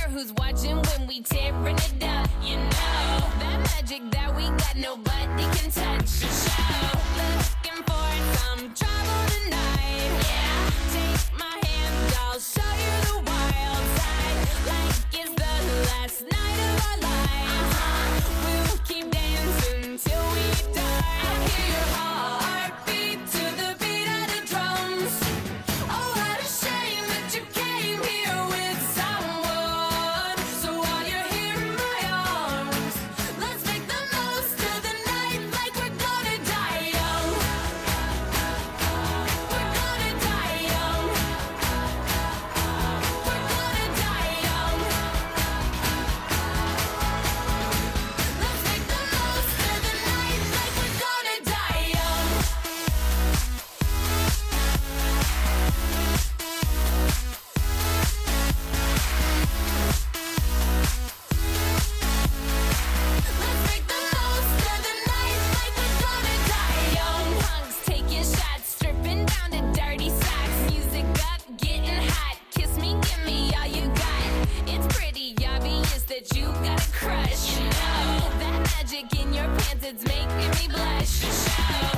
who's watching when we tearing it up. You know that magic that we got, nobody can touch. Show looking for some trouble tonight. Yeah, take my hand, I'll show you the wild side. Like it's the last night of our lives. We'll keep dancing till we die. I hear your heartbeat to the beat of the drums. Oh, what a shame that you came here with someone. So while you're here in my arms, let's make the most of the night like we're gonna die young. We're gonna die young. We're gonna die young. Let's make the most of the night like we're gonna die young. Let's make the most of the night like we're gonna die young. Punks taking shots, stripping down to dirty socks. Music up, getting hot. Kiss me, give me all you got. It's pretty obvious that you got a crush. You know that magic in your pants, it's making me blush. Show